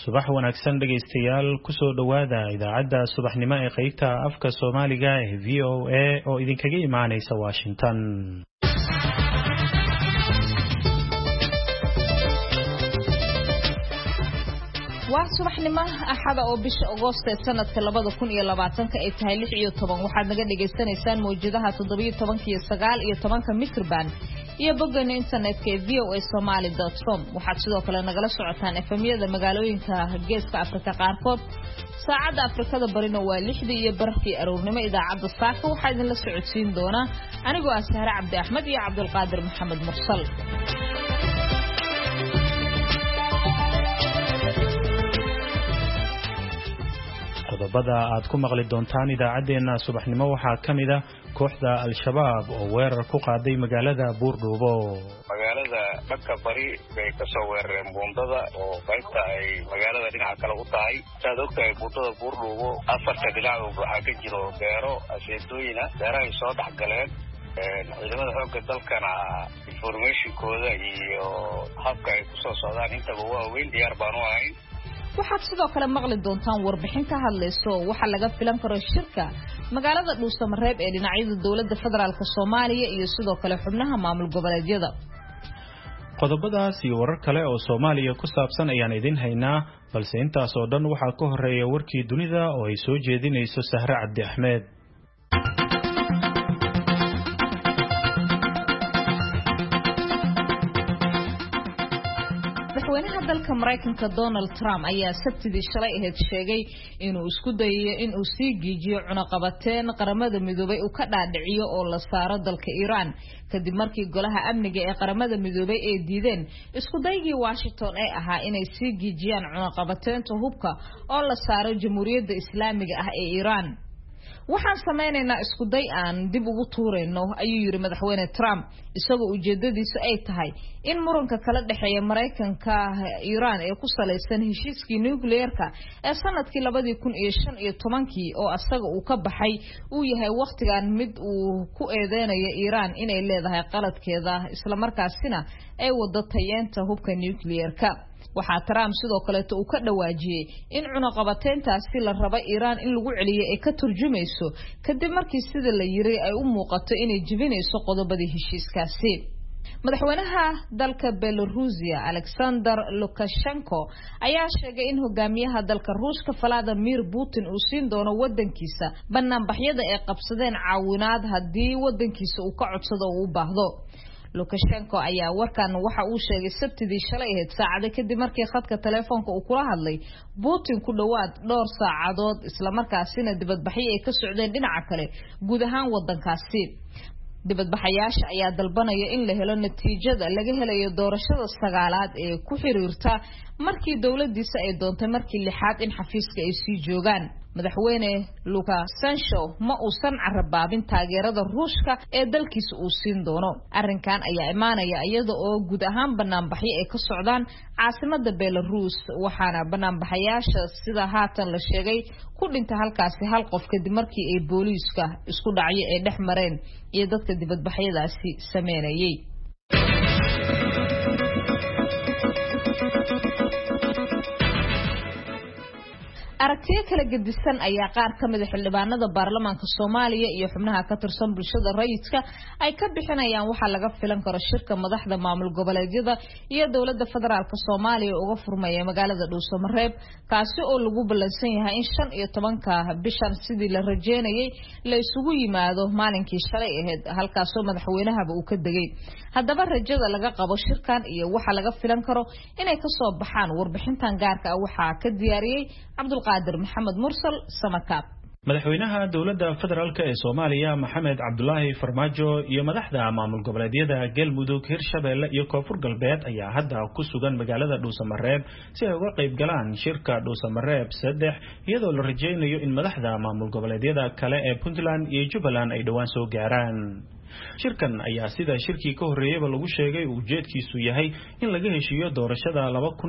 subax wanaagsan dhageystayaal kusoo dhawaada idaacadda subaxnimo ee qaybta afka Soomaaliga ee VOA oo idinkaga imaanaysa Washington. waa subaxnimo axada oo bisha Agoosto ee sanadka 2020 ay tahay 16 waxaad naga dhageysanaysaan mowjadaha 17 iyo 9 iyo 10 microban iyo boggan internetka ee voasomali.com waxaad sidoo kale nagala socotaan FM-yada magaalooyinka Geeska Afrika qaarkood saacada Afrikada barina waa 6 iyo barkii aroornimo idaacadda saaka waxaa idin la socodsiin doona anigoo ah Sahra Cabdi Ahmed iyo Cabdulqaadir Maxamed Mursal. qodobada aad ku maqli doontaan idaacadeena subaxnimo waxaa kamid ah kooxda al-shabaab oo weerar ku qaaday magaalada Buurdhuubo. magaalada dhanka bari bay ka soo weerareen buundada oo qaybta ay magaalada dhinaca kale u tahay saad ogtahay buundada Buurdhuubo afarta dhinac waxaa ka jiro beero aseedooyina beerahay soo dhaxgaleen ciidamada xoogga dalkana informationkooda iyo habka ay ku soo socdaan intaba waa weyn diyaar baan u ahayn. waxaad sidoo kale maqli doontaan warbixin ka hadlayso waxa laga filan karo shirka magaalada Dhuusamareeb ee dhinacyada dawladda federaalka Soomaaliya iyo sidoo kale xubnaha maamul goboleedyada. qodobadaas iyo warar kale oo Soomaaliya ku saabsan ayaan idin haynaa balse intaas oo dhan waxaa ka horeeya warkii dunida oo ay soo jeedinayso Sahra Cabdi Ahmed. dalka Mareykanka Donald Trump ayaa sabtidii shalay ahayd sheegay inuu isku dayayo inuu sii giijiyo cunaqabateen qaramada midoobay uu ka dhaadhiciyo oo la saaro dalka Iran kadib markii golaha amniga ee qaramada midoobay ay diideen isku daygii Washington ee ahaa inay sii giijiyaan cunaqabateenta hubka oo la saaro Jamhuuriyadda Islaamiga ah ee Iran. waxaan sameynaynaa isku day aan dib ugu tuureyno ayuu yiri madaxweyne Trump isagoo ujeedadiisu ay tahay in muranka kala dhaxeeya Mareykanka Iran ee ku saleysan heshiiskii nuclearka ee sanadkii 2015 oo asaga uu ka baxay uu yahay waqtigan mid uu ku eedeynayo Iran inay leedahay qaladkeeda isla markaasina ay wado tayeenta hubka nuclearka. waxaa Trump sidoo kale uu ka dhawaajiyay in cunaqabateentaasi la rabo Iran in lagu celiyo ay ka turjumayso kadib markii sida la yiri ay u muuqato inay jibinayso qodobadii heshiiskaasi. madaxweynaha dalka Belarusia Alexander Lukashenko ayaa sheegay in hogaamiyaha dalka Ruushka Vladimir Putin uu siin doono wadankiisa banaanbaxyada ay qabsadeen caawinaad hadii wadankiisa uu ka codsado oo u baahdo. Lukashenko ayaa warkan waxa uu sheegay sabtidii shalay ahayd saacado kadib markii khadka telefoonka uu kula hadlay Putin ku dhawaad dhowr saacadood isla markaasina dibadbaxyo ay ka socdeen dhinaca kale guud ahaan wadankaasi. dibadbaxayaasha ayaa dalbanaya in la helo natiijada laga helayo doorashada sagaalaad ee ku xiriirta markii dawladdiisa ay doontay markii lixaad in xafiiska ay sii joogaan. madaxweyne Lukashenko ma uusan carabaabin taageerada Ruushka ee dalkiisa uu siin doono. arrinkan ayaa imaanaya iyada oo guud ahaan banaanbaxyo ay ka socdaan caasimadda Belarus waxaana banaanbaxayaasha sida haatan la sheegay ku dhintay halkaasi hal qof kadib markii ay booliiska isku dhacyo ay dhex mareen iyo dadka dibadbaxyadaasi sameynayay. aragtiyo kala gedisan ayaa qaar kamid ah xildhibaanada baarlamaanka Soomaaliya iyo xubnaha ka tirsan bulshada rayidka ay ka bixinayaan waxa laga filan karo shirka madaxda maamul goboleedyada iyo dawladda federaalka Soomaaliya uga furmaya magaalada Dhuusamareeb kaasi oo lagu ballansan yahay in 15 bishan sidii la rajeynayay la isugu yimaado maalinkii shalay ahayd halkaas oo madaxweynaha uu ka degay. haddaba rajada laga qabo shirkan iyo waxa laga filan karo inay ka soo baxaan warbixintan gaarka ah waxa ka diyaariyay Cabdulqaadir Maxamed Mursal Samakaab. madaxweynaha dawladda federaalka ee Soomaaliya Maxamed Cabdullaahi Farmaajo iyo madaxda maamul goboleedyada Galmudug, Hirshabelle iyo Koonfur Galbeed ayaa hadda ku sugan magaalada Dhuusamareeb si ay uga qayb galaan shirka Dhuusamareeb 3 iyadoo la rajeynayo in madaxda maamul goboleedyada kale ee Puntland iyo Jubbaland ay dhawaan soo gaaraan. shirkan ayaa sida shirkii ka horeeyayba lagu sheegay ujeedkiisu yahay in laga heshiiyo doorashada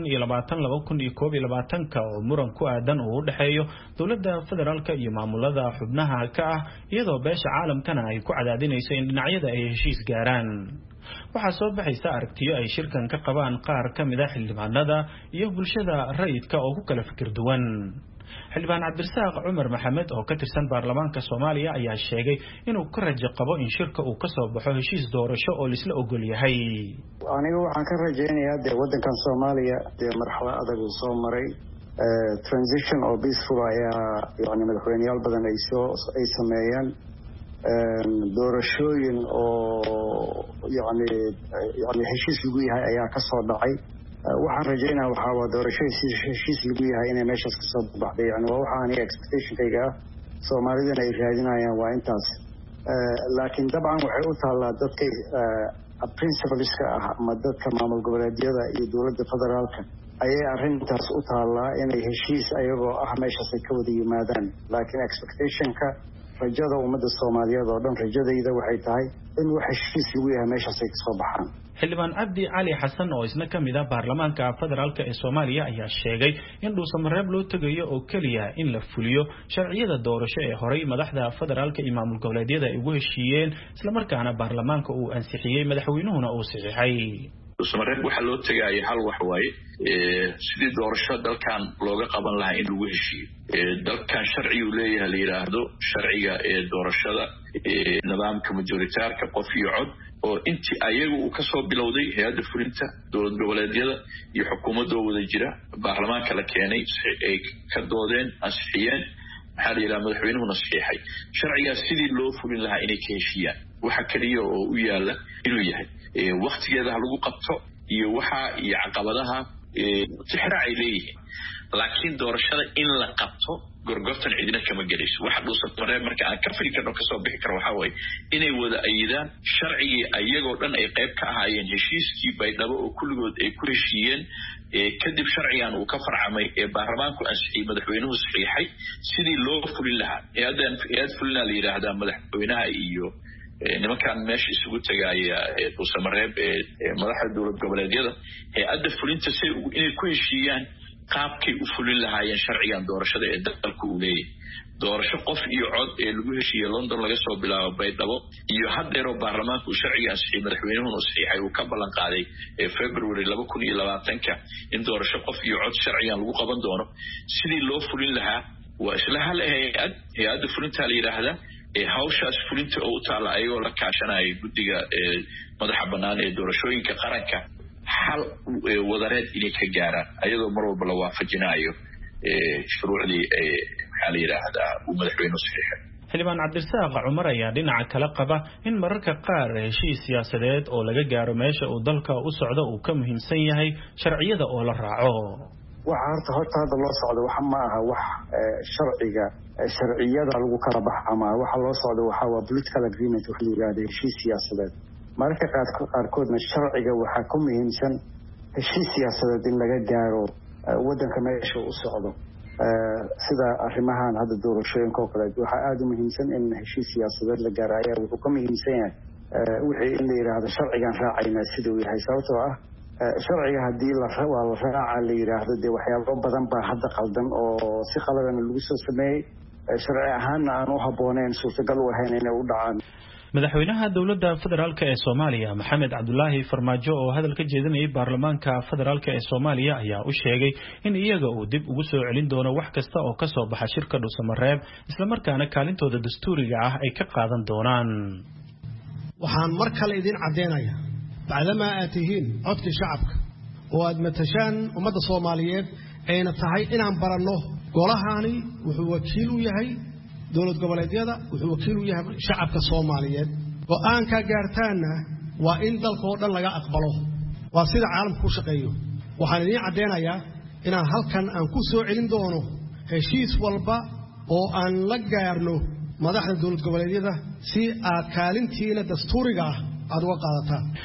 2020-2021 oo muran ku aadan oo u dhaxeeyo dowladda federaalka iyo maamulada xubnaha ka ah iyadoo beesha caalamkana ay ku cadaadinayso in dhinacyada ay heshiis gaaraan waxaa soo baxaysa aragtiyo ay shirkan ka qabaan qaar ka mid ah xildhibaanada iyo bulshada rayidka oo ku kala fikir duwan xildhibaan cabdirasaaq cumar maxamed oo ka tirsan baarlamaanka Soomaaliya ayaa sheegay inuu ka rajo qabo in shirka uu ka soo baxo heshiis doorasho oo la isla ogol yahay anigu waxaan ka rajaynayaa wadankan Soomaaliya marxalad adag uu soo maray transition oo peaceful ayaa yani madaxweynayaal badan ay sameeyeen doorashooyin oo yani heshiis lagu yahay ayaa ka soo dhacay waxaan rajaynayaa waxa waa doorasho heshiis lagu yahay inay meeshaas ka soo baxday yani waa waxa aniga expectationkayga ah Soomaalidana ay raadinayaan waa intaas laakiin dabcan waxay u taalaa dadka principleska ah ama dadka maamul goboleedyada iyo dowladda federaalka ayay arrintaas u taalaa inay heshiis ayagoo ah meeshaas ay ka wada yimaadaan laakiin expectationka rajada ummadda Soomaaliyeed oo dhan rajadayda waxay tahay in wax heshiis lagu yahay meeshaas ay ka soo baxaan xildhibaan Cabdi Cali Xasan oo isna ka mid ah baarlamaanka federaalka ee Soomaaliya ayaa sheegay in dhuusamareeb loo tagayo oo kaliya in la fuliyo sharciyada doorasho ee horay madaxda federaalka iyo maamul goboleedyada ay ugu heshiiyeen isla markaana baarlamaanka uu ansixiyay madaxweynuhuna uu saxiixay dhuusamareeb waxa loo tagayo hal wax waaye sidii doorasho dalkan looga qaban lahaa in lagu heshiiyo dalkan sharci uu leeyahay la yiraahdo sharciga ee doorashada nidaamka majoritaarka qof iyo cod oo intii ayagu uu ka soo bilowday hay'adda fulinta dowlad goboleedyada iyo xukuumadda wada jira baarlamaanka la keenay ay ka doodeen ansixiyeen maxaa la yiraahdaa madaxweynuhuna saxiixay sharcigaas sidii loo fulin lahaa inay ka heshiiyaan waxa kaliya oo u yaala inuu yahay waqtigeeda lagu qabto iyo waxa iyo caqabadaha tixraac ay leeyihiin laakiin doorashada in la qabto gorgortan cidina kama galayso waxa dhuusamareeb marka aan ka firi karno ka soo bixi karo waxa way inay wada ayidaan sharcigii ayagoo dhan ay qayb ka ahaayeen heshiiskii baydhabo oo kulligood ay ku heshiiyeen kadib sharcigan uu ka farcamay ee baarlamaanku ansixiyay madaxweynuhu saxiixay sidii loo fulin lahaa hay'ad fulina la yiraahdaa madaxweynaha iyo nimankan meesha isugu tagaaya dhuusamareeb madaxda dowlad goboleedyada hay'adda fulinta si inay ku heshiiyaan qaabkay u fulin lahaayeen sharcigan doorashada ee dalka uu leeyahay doorasho qof iyo cod ee lagu heshiiyay London laga soo bilaabo baydhabo iyo haddeero baarlamaanku sharciga ansixiyay madaxweynuhu saxiixay uu ka ballan qaaday February 2020 in doorasho qof iyo cod sharcigan lagu qaban doono sidii loo fulin lahaa waa isla hal hay'adda fulinta la yiraahdaa hawshaas fulinta oo u taala ayagoo la kaashanaya guddiga madaxa bannaan ee doorashooyinka qaranka hal wadareed inay ka gaaraan ayadoo mar walba la waafajinayo shuruucdii maxaa la yiraahdaa uu madaxweynuhu saxiixay xildhibaan Cabdirasaaq Cumar ayaa dhinaca kale qaba in mararka qaar heshiis siyaasadeed oo laga gaaro meesha uu dalka u socdo uu ka muhiimsan yahay sharciyada oo la raaco waxa horta hadda loo socdo waxa ma aha wax sharciyada lagu kala baxama waxa loo socdo waxa waa political agreement waxa la yiraahdo heshiis siyaasadeed marka qaarkoodna sharciga waxa ku muhiimsan heshiis siyaasadeed in laga gaaro wadanka meesha uu socdo sida arrimahan hadda doorashooyinka oo kale waxa aad u muhiimsan in heshiis siyaasadeed la gaaro ayaa wuxuu ka muhiimsan yahay wixii in la yiraahdo sharcigan raacayna sida uu yahay sababtoo ah sharciga hadii la raaca la yiraahdo de waxyaabo badan baa hadda qaldan oo si qaladan lagu soo sameeyay sharci ahaanna aan u habooneen suurtagal u ahayn inay u dhacaan madaxweynaha dowladda federaalka ee Soomaaliya Maxamed Cabdullaahi Farmaajo oo hadal ka jeedinayay baarlamaanka federaalka ee Soomaaliya ayaa u sheegay in iyaga uu dib ugu soo celin doono wax kasta oo ka soo baxa shirka dhuusamareeb isla markaana kaalintooda dastuuriga ah ay ka qaadan doonaan waxaan mar kale idin cadeynayaa bacdama aad tihiin codka shacabka oo aad matashaan ummadda Soomaaliyeed ayna tahay inaan baranno golahani wuxuu wakiil u yahay dowlad goboleedyada wuxuu wakiil u yahay shacabka Soomaaliyeed go'aan ka gaartaana waa in dalka oo dhan laga aqbalo waa sida caalamku u shaqeeyo waxaan idin cadeynayaa inaan halkan aan ku soo celin doono heshiis walba oo aan la gaarno madaxda dowlad goboleedyada si aad kaalintiina dastuuriga ah aad uga qaadataan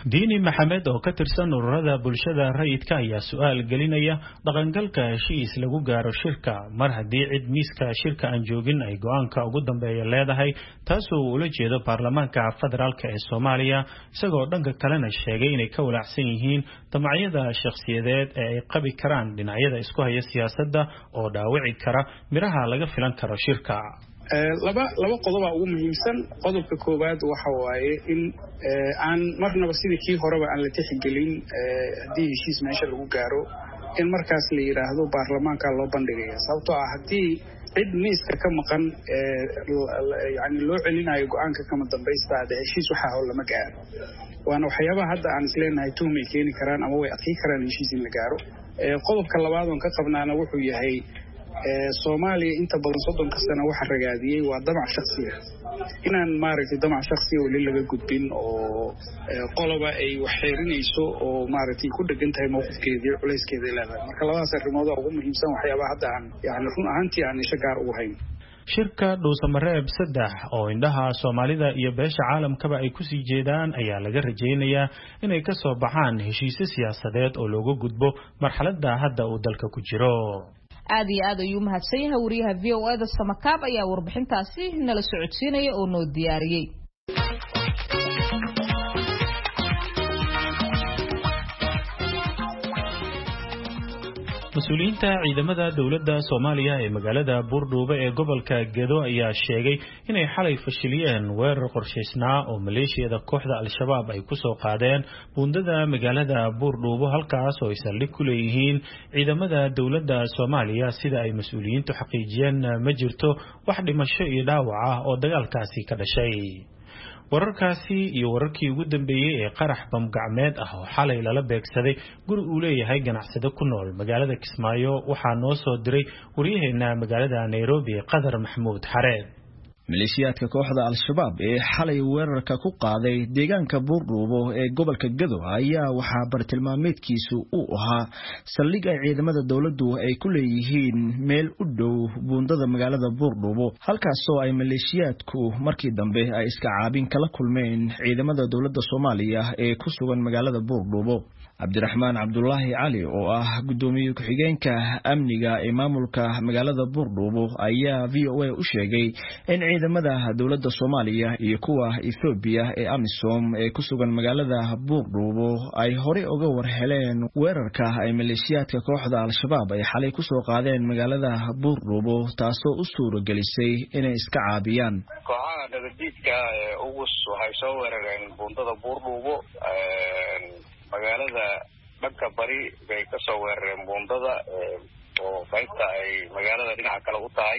diini maxamed oo ka tirsan ururada bulshada rayidka ayaa su'aal gelinaya dhaqangalka heshiis lagu gaaro shirka mar haddii cid miiska shirka aan joogin ay go'aanka ugu dambeeya leedahay taasoo uu ula jeedo baarlamaanka federaalka ee Soomaaliya isagoo dhanka kalena sheegay inay ka walaacsan yihiin damacyada shakhsiyadeed ee ay qabi karaan dhinacyada isku haya siyaasadda oo dhaawici kara miraha laga filan karo shirka. laba qodob ugu muhiimsan qodobka koowaad waxa waaye in aan marnaba sidii kii horeba aan la tixgelin hadii heshiis meesha lagu gaaro in markaas la yiraahdo baarlamaanka loo bandhigayo sababtoo ah hadii cid miiska ka maqan yani loo celinayo go'aanka kama dambaysta heshiis waxa oo lama gaaro waana waxyaabaha hadda aan isleenahay tuhmay keeni karaan ama way adkii karaan heshiis in la gaaro qodobka labaad oo ka qabnaana wuxuu yahay Soomaaliya inta badan 30 sano waxa ragaadiyay waa damac shakhsiya inaan maaragtay damac shakhsiya oo laga gudbin oo qoloba ay waxeerinayso oo maaragtay ku dhagan tahay mowqifkeedii culeyskeeda ilaa marka labadaas arrimood ugu muhiimsan waxyaabaha hadda aan yani run ahaantii aan isha gaar ugu hayn shirka dhuusamareeb 3 oo indhaha Soomaalida iyo beesha caalamkaba ay ku sii jeedaan ayaa laga rajaynayaa inay ka soo baxaan heshiisyo siyaasadeed oo looga gudbo marxaladda hadda uu dalka ku jiro. aad iyo aad ayuu mahadsan yahay wariyaha VOA Samakaab ayaa warbixintaasi nala socodsiinaya oo noo diyaariyay. mas-uuliyiinta ciidamada dowladda Soomaaliya ee magaalada Buurdhuuba ee gobolka Gedo ayaa sheegay inay xalay fashiliyeen weerar qorshaysnaa oo maleeshiyada kooxda Al-Shabaab ay ku soo qaadeen buundada magaalada Buurdhuuba halkaas oo ay saldhig ku leeyihiin ciidamada dowladda Soomaaliya sida ay mas-uuliyiintu xaqiijiyeen ma jirto wax dhimasho iyo dhaawac ah oo dagaalkaasi ka dhashay. wararkaasi iyo wararkii ugu dambeeyay ee qarax bamgacmeed ah oo xalay lala beegsaday guri uu leeyahay ganacsade ku nool magaalada Kismaayo waxaa noo soo diray wariyaheena magaalada Nairobi Qadar Maxmuud Xareed. maleeshiyaadka kooxda Al-Shabaab ee xalay weerarka ku qaaday deegaanka Buurdhuubo ee gobolka Gedo ayaa waxa bartilmaameedkiisu uu ahaa saldhig ay ciidamada dawladdu ay ku leeyihiin meel u dhow buundada magaalada Buurdhuubo halkaas oo ay maleeshiyaadku markii dambe ay iska caabin kala kulmeen ciidamada dawladda Soomaaliya ee ku sugan magaalada Buurdhuubo. Cabdiraxmaan Cabdullaahi Cali oo ah gudoomiye ku-xigeenka amniga ee maamulka magaalada Buurdhuubo ayaa VOA u sheegay in ciidamada dawladda Soomaaliya iyo kuwa Ethiopia ee AMISOM ee ku sugan magaalada Buurdhuubo ay hore uga warheleen weerarka ay maleeshiyaadka kooxda Al-Shabaab ay xalay ku soo qaadeen magaalada Buurdhuubo taasoo u suuragelisay inay iska caabiyaan. kooxaha nabadiidka ugu waxay soo weerareen buundada Buurdhuubo magaalada dhanka bari bay ka soo weerareen buundada oo qaybta ay magaalada dhinaca kale u tahay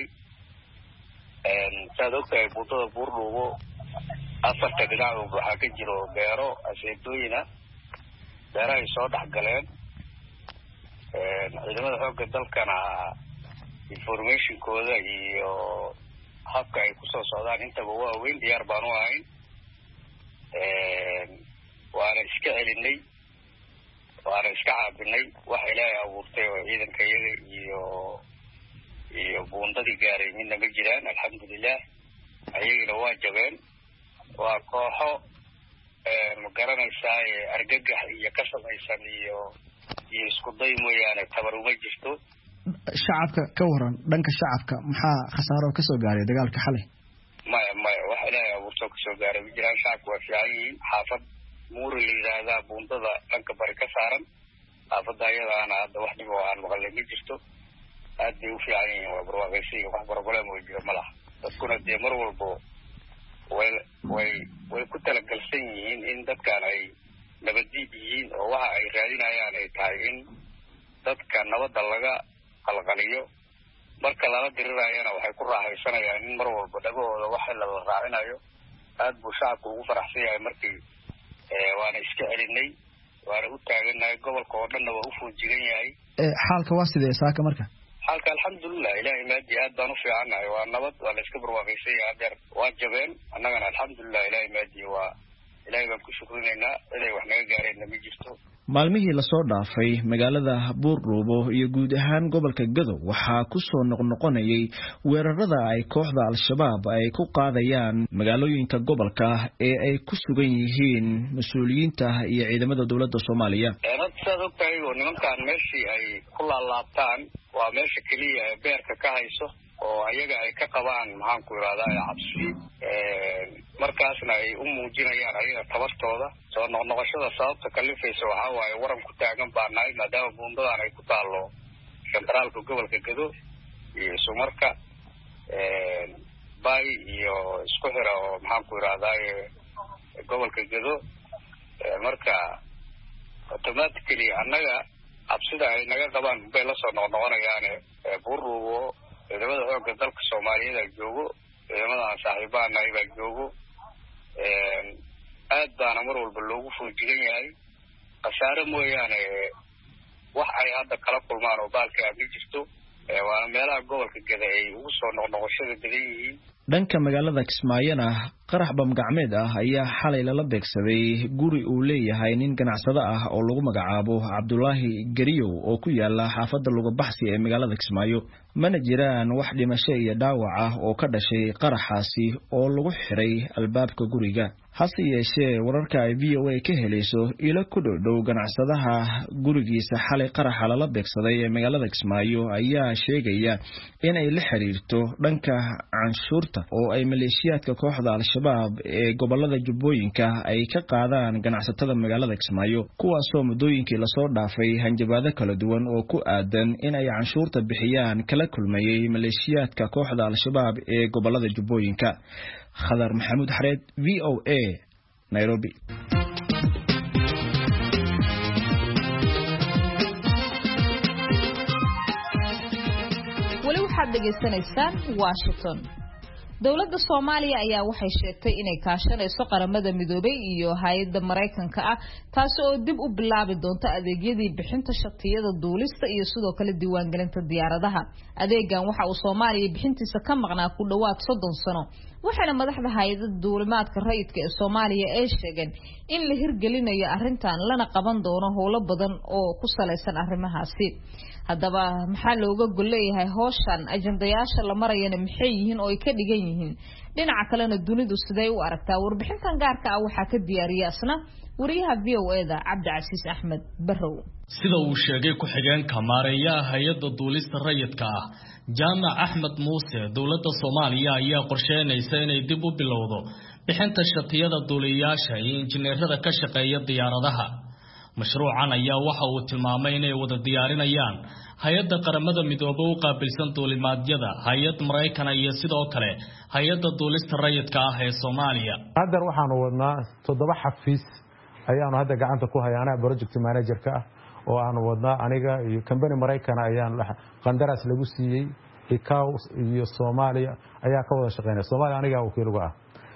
saad ogtahay buundada Buurdhuubo afarta dhinac waxaa ka jiro beero aseedooyina beeraha ay soo dhex galeen ciidamada xoogga dalkana informationkooda iyo habka ay kusoo socdaan intaba waa weyn diyaar baan u ahayn waana iska celinay waana iska caabinay wax ilaahay abuurtay oo ciidanka iyaga iyo buundadii gaaray midna ma jiraan alxamdulilah ayagina waa jabeen waa kooxo ma garanaysaa argagax iyo ka samaysan iyo isku day mooyaane tabar uma jirto. shacabka ka waran dhanka shacabka maxaa khasaaro ka soo gaaray dagaalka xalay? maya wax ilaahay abuurtay ka soo gaaray ma jiraan. shacabku waa fiican yihiin. xaafad muuri la yidhaahdaa buundada dhanka bari ka saaran xaafadda ayadaana hadda wax dhib oo aan maqalay ma jirto. aad bay u fiican yihiin waa barwaaqaysiga wax barbalem oo jira ma laha. dadkuna dee mar walbo way ku talagalsan yihiin in dadkan ay nabaddiid yihiin oo waxa ay raadinayaan ay tahay in dadka nabadda laga qalqaliyo. marka lala dirirayana waxay ku raaxaysanayaan in mar walba dhagahooda wax la raacinayo. aad buu shacabku ugu faraxsan yahay markii waana iska celinay waana u taaganahay gobolka oo dhanna waa u foojigan yahay. xaalka waa sidee saaka marka? xaalka alxamdulilah ilaahay maadi aad baan u fiicannahay waa nabad waa la iska barwaaqaysan yahay. adeer waa jabeen annagana alxamdulilah ilaahay maadi waa ilaahay baan ku shukrinaynaa inay wax naga gaareenna ma jirto. maalmihii la soo dhaafay magaalada Buurdhuubo iyo guud ahaan gobolka Gadow waxaa ku soo noqnoqonayay weerarada ay kooxda Al-Shabaab ay ku qaadayaan magaalooyinka gobolka ee ay ku sugan yihiin mas'uuliyiinta iyo ciidamada dawladda Soomaaliya. nimankan meeshii ay ku laalaabtaan waa meesha kaliya ee beerka ka hayso oo ayaga ay ka qabaan maxaan ku yiraahdaa cabsi markaasna ay u muujinayaan ayaga tabartooda soo noqnoqoshada sababta kalifaysa waxa waaye waran ku taagan baanahay maadaama buundadan ay ku taalo centraalka gobolka Gadow iyo Sumarka bay iyo isku xira oo maxaan ku yiraahdaa gobolka Gadow marka automatically annaga absida ay naga qabaan bay la soo noqonayaan Buurdhuubo ciidamada xoogga dalka Soomaaliyeed ay joogo ciidamada saaxiibana ay joogo aad baan mar walba loogu fuujigan yahay qasaare mooyaane wax ay hadda kala kulmaan oo baalka ay jirto waa meelaha gobolka Gadow ay ugu soo noqnoqoshada badan yihiin. dhanka magaalada Kismaayana qarax bamgacmeed ah ayaa xalay lala beegsaday guri uu leeyahay nin ganacsade ah oo lagu magacaabo Cabdullaahi Gariyow oo ku yaala xaafadda Lugabaxsi ee magaalada Kismaayo. mana jiraan wax dhimasho iyo dhaawac ah oo ka dhashay qaraxaasi oo lagu xiray albaabka guriga. hase yeeshee wararka ay VOA ka helayso ila ku dhow ganacsadaha gurigiisa xalay qaraxa lala beegsaday ee magaalada Kismaayo ayaa sheegaya in ay la xiriirto dhanka canshuurta oo ay maleeshiyaadka kooxda Al-Shabaab ee gobolada Jubbooyinka ay ka qaadaan ganacsatada magaalada Kismaayo kuwaas oo muddooyinkii la soo dhaafay hanjabaado kala duwan oo ku aadan in ay canshuurta bixiyaan kala kulmayay maleeshiyaadka kooxda Al-Shabaab ee gobolada Jubbooyinka. Khadar Maxamuud Xareed VOA Nairobi. wali waxaad dhageysanaysaan Washington. dawladda Soomaaliya ayaa waxay sheegtay inay kaashanayso qaramada midoobay iyo hay'adda Mareykanka ah taas oo dib u bilaabi doonta adeegyadii bixinta shatiyada duulista iyo sidoo kale diiwaangelinta diyaaradaha. adeegan waxa uu Soomaaliya bixintiisa ka maqnaa ku dhawaad 30 sano waxaana madaxda hay'adda duulimaadka rayidka ee Soomaaliya ay sheegeen in la hirgelinayo arrintan lana qaban doono howlo badan oo ku saleysan arrimahaasi. haddaba maxaa looga golleeyahay howshan ajandayaasha la marayana maxay yihiin oo ay ka dhigan yihiin dhinaca kalena dunidu siday u aragtaa warbixintan gaarka ah waxaa ka diyaariyay asna wariyaha VOA-da Cabdicasiis Axmed Barrow. sida uu sheegay ku-xigeenka maareeyaha hay'adda duulista rayidka ah Jaamac Axmed Muuse dawladda Soomaaliya ayaa qorsheynaysa inay dib u bilowdo bixinta shatiyada duuliyaasha iyo injineerada ka shaqeeya diyaaradaha. mashruucan ayaa waxa uu tilmaamay inay wada diyaarinayaan hay'adda qaramada midoobay u qaabilsan duulimaadyada hay'ad Mareykan iyo sidoo kale hay'adda duulista rayidka ah ee Soomaaliya. hadda waxaanu wadnaa 7 xafiis ayaanu hadda gacanta ku hayaanaa project manager-ka ah oo aanu wadnaa aniga iyo company Mareykan ayaan qandaraas lagu siiyay ICAO iyo Soomaaliya ayaa ka wada shaqeynaya. Soomaaliya aniga wakiil uga ah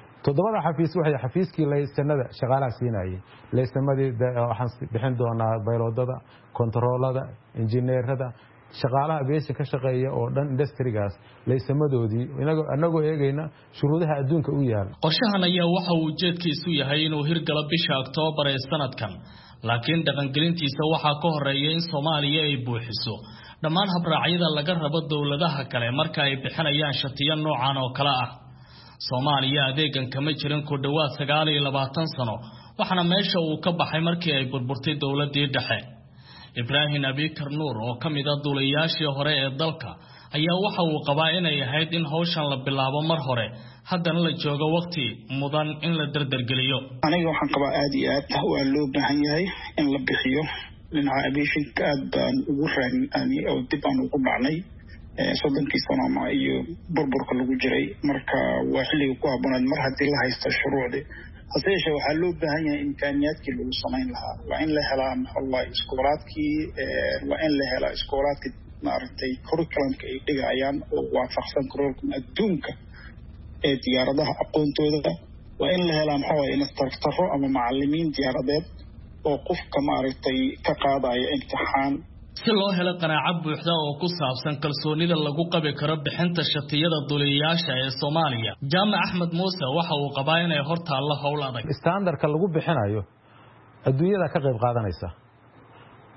7 xafiis waxay xafiiskii laysanada shaqaalaha siinayay laysamadii waxaan bixin doonaa bayloodada kontaroolada injineerada shaqaalaha aviation ka shaqeeya oo dhan industry-gaas laysamadoodii anagoo eegayna shuruudaha adduunka u yaal. qorshahan ayaa waxa uu ujeedkiisu yahay inuu hirgalo bisha Oktoobar ee sanadkan laakiin dhaqangelintiisa waxaa ka horeeya in Soomaaliya ay buuxiso dhammaan habraacyada laga rabo dawladaha kale marka ay bixinayaan shatiyo noocan oo kala ah. Soomaaliya adeegan kama jirin ku dhawaad 29 sano waxana meesha uu ka baxay markii ay burburtay dawladii dhexe. Ibrahim Abikar Nuur oo kamid ah duuliyaashii hore ee dalka ayaa waxa uu qabaa inay ahayd in hawshan la bilaabo mar hore haddana la joogo waqti mudan in la dardargeliyo. aniga waxaan qabaa aad iyo aad waa loo baahan yahay in la bixiyo dhinaca aviation-ka aad baan ugu raadinay oo dib aan ugu dhacnay 30 sano ama iyo burburka lagu jiray marka waa xilliga ku habboonayd mar haddii la haysto shuruucdii hase yeeshee waxaa loo baahan yahay imkaaniyaadkii lagu samayn lahaa waa in la helaa iskoolaadkii waa in la helaa iskoolaadkii maaragtay curriculumka ay dhigayaan oo waafaqsan curriculum adduunka ee diyaaradaha aqoontooda waa in la helaa instructoro ama macallimiin diyaaradeed oo qofka maaragtay ka qaadaya imtixaan si loo helo qanaaco buuxda oo ku saabsan kalsoonida lagu qabi karo bixinta shatiyada duuliyaasha ee Soomaaliya. Jaamac Axmed Muuse waxa uu qabaa inay hortaalla howl adag. Standardka lagu bixinayo adduunyada ka qayb qaadanaysa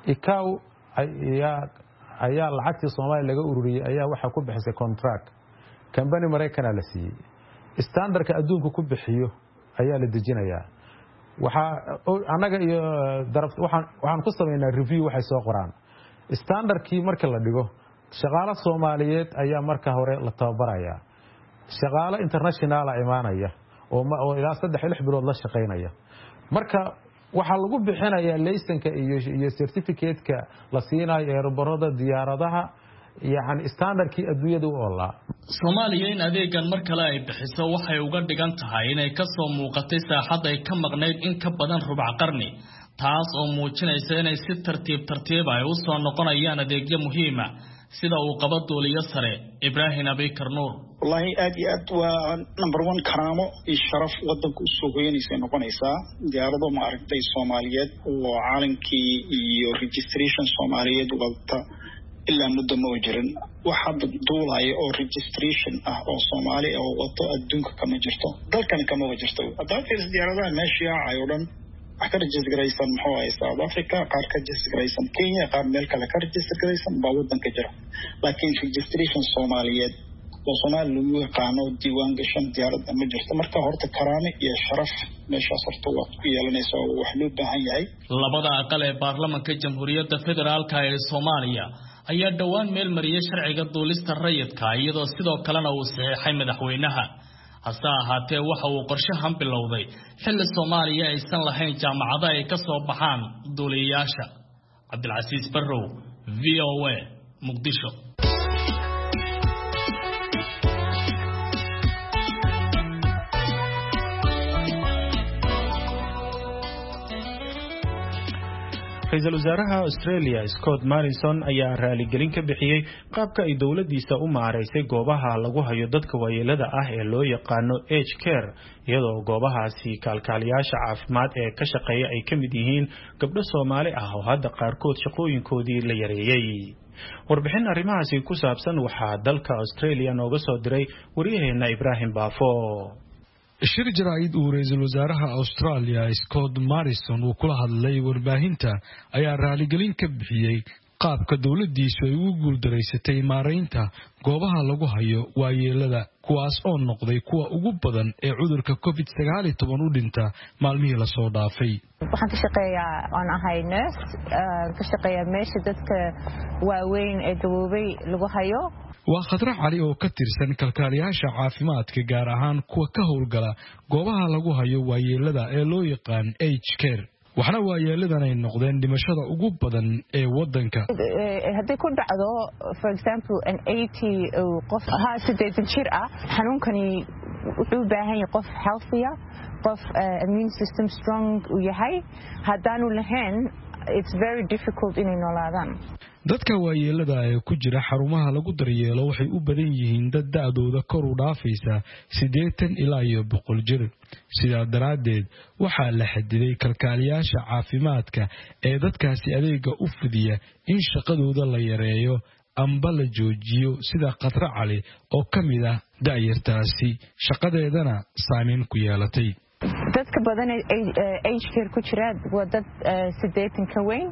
ICAO ayaa lacagtii Soomaaliya laga ururiyay ayaa waxa ku bixisay contract company Mareykan la siiyay standardka adduunka ku bixiyo ayaa la dejinayaa waxa anaga iyo waxaan ku sameeynaa review waxay soo qoraan standardkii marka la dhigo shaqaale Soomaaliyeed ayaa marka hore la tababarayaa shaqaale international ah imaanaya oo ilaa 3-6 bilood la shaqeynaya marka waxa lagu bixinayaa laysanka iyo certificate-ka la siinayo aeroborada diyaaradaha yani standardkii adduunyada u oolaa Soomaaliya in adeegan mar kale ay bixiso waxay uga dhigan tahay inay ka soo muuqatay saaxad ay ka maqnayd in ka badan rubac qarni taas oo muujinaysa inay si tartiib ay u soo noqonayaan adeegyo muhiim ah sida uu qabo duuliye sare Ibrahim Abikar Nuur wallahi aad iyo aad waa number 1 karaamo iyo sharaf wadanka u soo hoyanaysa noqonaysaa diyaarado ma aragtay Soomaaliyeed oo caalankii iyo registration Soomaaliyeed wada ilaa muddo ma jirin waxa duulay oo registration ah oo Soomaali oo wada adduunka kama jirto dalkan kama jirto hadda diyaaradaha meesha ay oo dhan ka register garaysan muxuu ay South Africa qaar ka register garaysan Kenya qaar meel kale ka register garaysan baa wadanka jira laakiin registration Soomaaliyeed oo Soomaali lagu yaqaano diiwaan gashan diyaaradda ma jirto marka horta karaamo iyo sharaf meeshaas horta waa ku yeelanaysa oo wax loo baahan yahay labada aqal ee baarlamaanka Jamhuuriyadda Federaalka ee Soomaaliya ayaa dhawaan meel mariyay sharciga duulista rayidka iyadoo sidoo kalena uu saxeexay madaxweynaha hase ahaatee waxa uu qorshahan bilowday xilli Soomaaliya aysan lahayn jaamacado ay ka soo baxaan duuliyayaasha Cabdilcasiis Barrow VOA Muqdisho Ra'iisul Wasaaraha Australia Scott Morrison ayaa raaligelin ka bixiyay qaabka ay dawladdiisa u maareysay goobaha lagu hayo dadka waayeelada ah ee loo yaqaano aged care iyadoo goobahaasi kaalkaaliyaasha caafimaad ee ka shaqeeya ay ka mid yihiin gabdho Soomaali ah oo hadda qaarkood shaqooyinkoodii la yareeyay warbixin arrimahaasi ku saabsan waxaa dalka Australia nooga soo diray wariyaheena Ibrahim Baafo shir jaraa'id uu ra'iisul wasaaraha Australia Scott Morrison uu kula hadlay warbaahinta ayaa raaligelin ka bixiyay qaabka dawladdiisu ay ugu guuldareysatay maareynta goobaha lagu hayo waayeelada kuwaas oo noqday kuwa ugu badan ee cudurka COVID-19 u dhinta maalmihii la soo dhaafay waxaan ka shaqeeyaa aan ahay nurse ka shaqeeyaa meesha dadka waaweyn ee gaboobay lagu hayo waa Khadra Cali oo ka tirsan kalkaaliyaasha caafimaadka gaar ahaan kuwa ka howlgala goobaha lagu hayo waayeelada ee loo yaqaan aged care waxna waayeeladan ay noqdeen dhimashada ugu badan ee wadanka haddii ku dhacdo for example an 80 qof 80 jir ah xanuunkani wuxuu u baahan yahay qof healthy qof immune system strong u yahay haddaanu lahayn it's very difficult inay noolaadaan dadka waayeelada ee ku jira xarumaha lagu daryeelo waxay u badan yihiin dad da'dooda kor u dhaafaysa 80 ilaa 100 jir sidaa daraaddeed waxaa la xadiday kalkaaliyaasha caafimaadka ee dadkaasi adeega u fidiya in shaqadooda la yareeyo amba la joojiyo sida Khadra Cali oo ka mid ah da'yartaasi shaqadeedana saameyn ku yeelatay dadka badan ee age care ku jira waa dad 80 ka weyn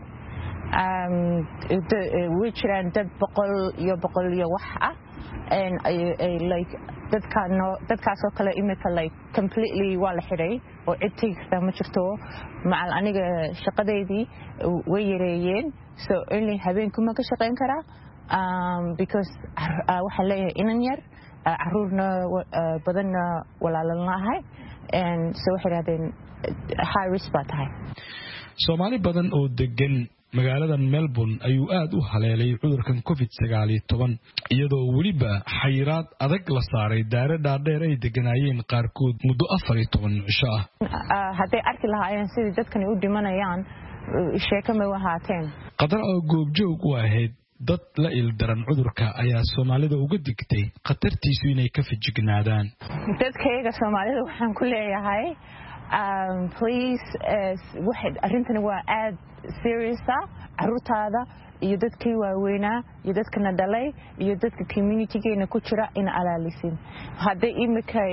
way jiraan dad 100 iyo wax ah and like dadkaas oo kale imika like completely waa la xiray oo cid tigsta ma jirto macal aniga shaqadeedii way yareeyeen so only habeenkuma ka shaqeyn karaa because waxaa leeyahay inan yar caruurna badanna walaalan lahay and so waxay yiraahdeen high risk baa tahay Soomaali badan oo degan magaalada Melbourne ayuu aad u haleelay cudurkan COVID-19 iyadoo waliba xayiraad adag la saaray daarada dheer ay deganayeen qaarkood muddo 14 cisho ah haday arki lahaayeen sidii dadkani u dhimanayaan sheeko ma wahaateen qadar oo goobjoog u ahayd dad la ildaran cudurka ayaa Soomaalida uga digtay khatartiisu inay ka fijignaadaan dadkayga Soomaalida waxaan ku leeyahay please waxay arintana waa aad serious ah carruurtaada iyo dadkii waaweynaa iyo dadkana dhalay iyo dadka communitygeena ku jira in alaalisin hadday imika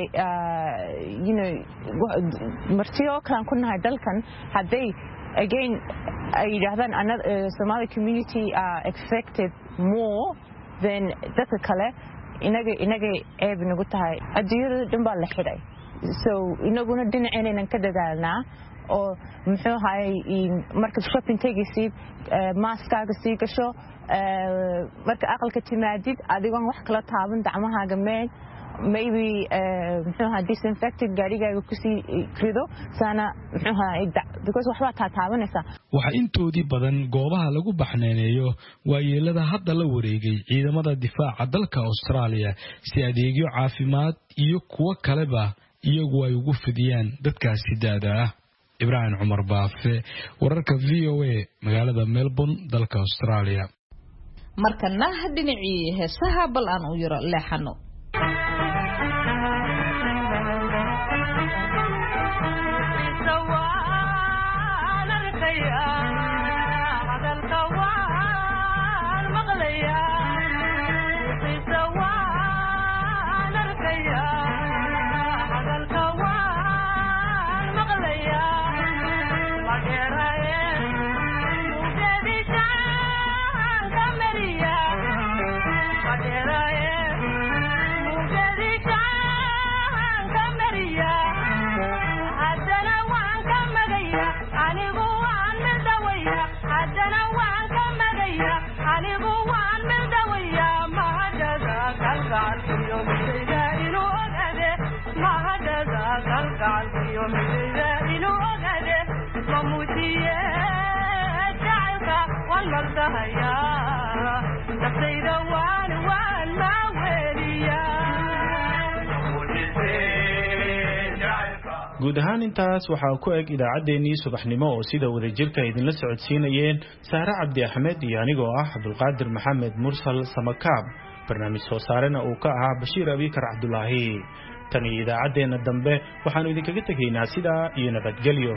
martiyo kalan ku nahay dalkan hadday again ay yidhaahdaan Somali community are affected more than dadka kale inaga ceeb nagu tahay adduunyada dhan baa la xidhay so inaguna dhinaceenaynan ka dadaalnaa oo muxuu ahaay marka shopping tegaysid maaskaaga sii gasho marka aqalka timaadid adigoon wax kala taaban gacmahaaga meel maybe muxuu ahaa disinfected gaarigaaga kusii rido saana muxuu ahaa because waxbaa taataabanaysaa waxaa intoodii badan goobaha lagu baxnaaneeyo waayeelada hadda la wareegay ciidamada difaaca dalka Australia si adeegyo caafimaad iyo kuwa kaleba iyagu ay ugu fidiyaan dadkaasi daada ah Ibrahim Umar Baafe wararka VOA magaalada Melbourne dalka Australia markana dhinacii heesaha bal aan u yiro leexano guud ahaan intaas waxaa ku eg idaacadeennii subaxnimo oo sida wadajirka idinla socodsiinayeen Saara Cabdi Axmed iyo anigoo ah Abdulqaadir Maxamed Mursal Samakaab barnaamij soo saarena uu ka ahaa Bashiir Abikar Cabdulaahi tan iyo idaacadeena dambe waxaanu idinkaga tegaynaa sidaa iyo nabadgelyo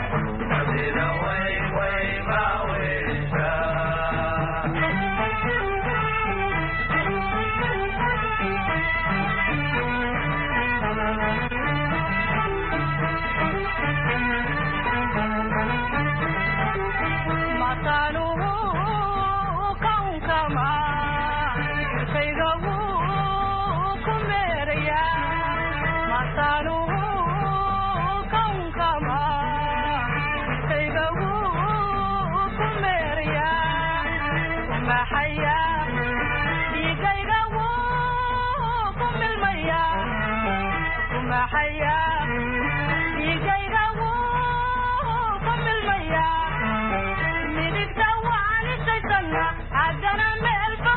Way, way, my way, حيا